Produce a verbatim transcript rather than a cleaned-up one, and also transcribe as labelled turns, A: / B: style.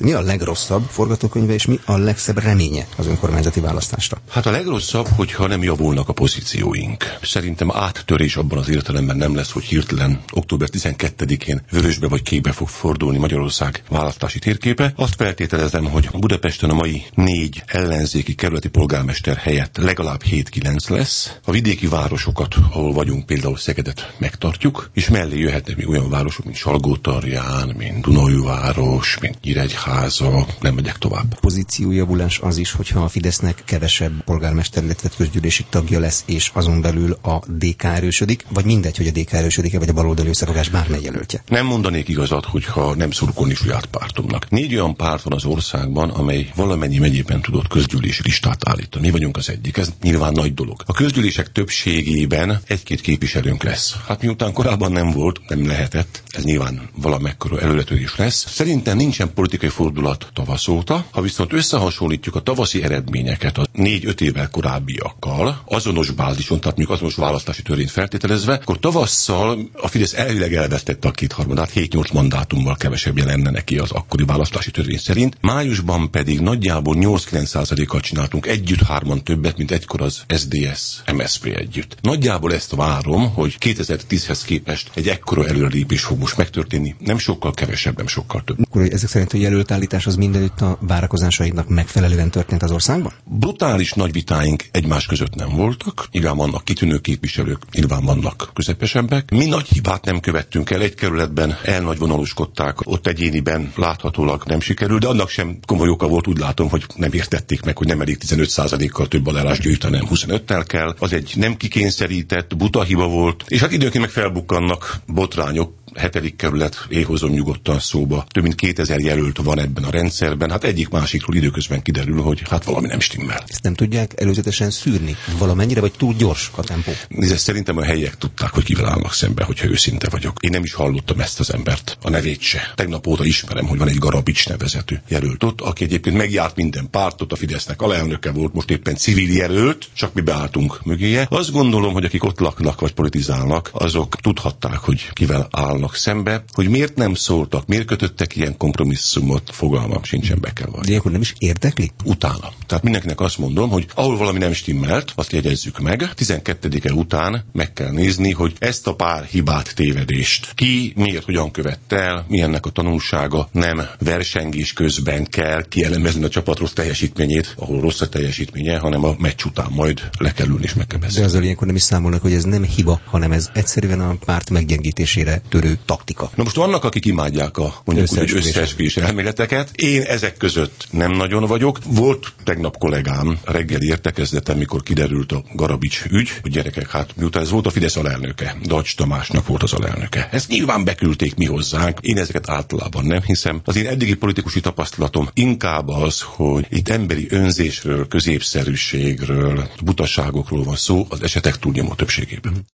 A: Mi a legrosszabb forgatókönyve, és mi a legszebb reménye az önkormányzati választásra?
B: Hát a legrosszabb, hogyha nem javulnak a pozícióink. Szerintem áttörés abban az értelemben nem lesz, hogy hirtelen október tizenkettedikén vörösbe vagy kékbe fog fordulni Magyarország választási térképe. Azt feltételezem, hogy Budapesten a mai négy ellenzéki kerületi polgármester helyett legalább hét-kilenc lesz. A vidéki városokat, ahol vagyunk, például Szegedet megtartjuk, és mellé jöhetnek még olyan városok, mint Salgótarján, mint Dunaújváros, mint Nyíregyháza, nem megyek tovább.
A: Pozíciójavulás az is, hogyha a Fidesznek kevesebb polgármester, illetve közgyűlési tagja lesz, és azon belül a dé ká erősödik, vagy mindegy, hogy a dé ká erősödik-e, vagy a baloldali összefogás bármely jelöltje.
B: Nem mondanék igazat, hogyha nem szurkolni saját pártomnak. Négy olyan párt van az országban, amely valamennyi megyében tudott közgyűlési listát állítani. Mi vagyunk az egyik, ez nyilván nagy dolog. A közgyűlések többségében egy-két képviselőnk lesz. Hát miután korábban nem volt, nem lehetett, ez nyilván valamekkora előretörés lesz. Szerintem nincsen politikai fordulat tavasz óta. Ha viszont összehasonlítjuk a tavaszi eredményeket a négy-öt évvel korábbiakkal, azonos bázison, tehát még azonos választási törvényt feltételezve, akkor tavasszal a Fidesz elvileg elvesztette a kétharmadát, hét-nyolc mandátummal kevesebb lenne neki az akkori választási törvény szerint. Májusban pedig nagyjából nyolc-kilenc százalékkal csináltunk együtt hárman többet, mint egykor az es zé dé es em es zé pé együtt. Nagyjából ezt várom, hogy kétezer-tízhez képest egy ekkora előrelépés fog most megtörténni, nem sokkal kevesebb, nem sokkal több.
A: Akkor ezek szerint a jelöltállítás az mindenütt a várakozásainknak megfelelően történt az országban?
B: Brutális nagy vitáink egymás között nem voltak. Nyilván vannak kitűnő képviselők, nyilván vannak közepesebbek. Mi nagy hibát nem követtünk el, egy kerületben elnagyvonaloskodták, ott egyéniben láthatólag nem sikerült, de annak sem komoly oka volt, úgy látom, hogy nem értették meg, hogy nem elég tizenöt százalékkal több aláírást gyűjteni, hanem huszonöttel kell. Az egy nem kikényszerített, buta hiba volt, és hát időnként meg felbukkannak botrányok. Hetedik kerület, éhozom nyugodtan szóba. Több mint kétezer jelölt van ebben a rendszerben. Hát egyik másikról időközben kiderül, hogy hát valami nem stimmel.
A: Ezt nem tudják előzetesen szűrni? Valamennyire, vagy túl gyors a tempó?
B: Nézd, szerintem a helyiek tudták, hogy kivel állnak szembe, hogyha őszinte vagyok. Én nem is hallottam ezt az embert, a nevét se. Tegnap óta ismerem, hogy van egy Garabics nevezetű jelölt ott, aki egyébként megjárt minden pártot, a Fidesznek alelnöke volt, most éppen civil jelölt, csak mi beálltunk mögéje. Azt gondolom, hogy akik ott laknak vagy politizálnak, azok tudhatták, hogy kivel áll szembe, hogy miért nem szóltak, miért kötöttek ilyen kompromisszumot, fogalmam sincsen, be kell vallani.
A: De akkor nem is érdekli?
B: Utána. Tehát mindenkinek azt mondom, hogy ahol valami nem stimmelt, azt jegyezzük meg, tizenkettedike után meg kell nézni, hogy ezt a pár hibát, tévedést ki, miért, hogyan követte el, mi ennek a tanulsága, nem versengés közben kell kielemezni a csapat rossz teljesítményét, ahol rossz a teljesítménye, hanem a meccs után majd le kell ülni és meg kell beszélni.
A: De azzal ilyenkor nem is számolnak, hogy ez nem hiba, hanem ez egyszerűen a párt meggyengítésére törő taktika.
B: Na most vannak, akik imádják a mondjuk úgy összeesküvés elméleteket. Én ezek között nem nagyon vagyok. Volt tegnap kollégám reggeli értekezleten, mikor kiderült a Garabics ügy, hogy gyerekek, hát miután ez volt a Fidesz alelnöke, Dacs Tamásnak volt az alelnöke. Ezt nyilván beküldték mi hozzánk. Én ezeket általában nem hiszem. Az én eddigi politikusi tapasztalatom inkább az, hogy itt emberi önzésről, középszerűségről, butaságokról van szó az esetek túlnyomó többségében.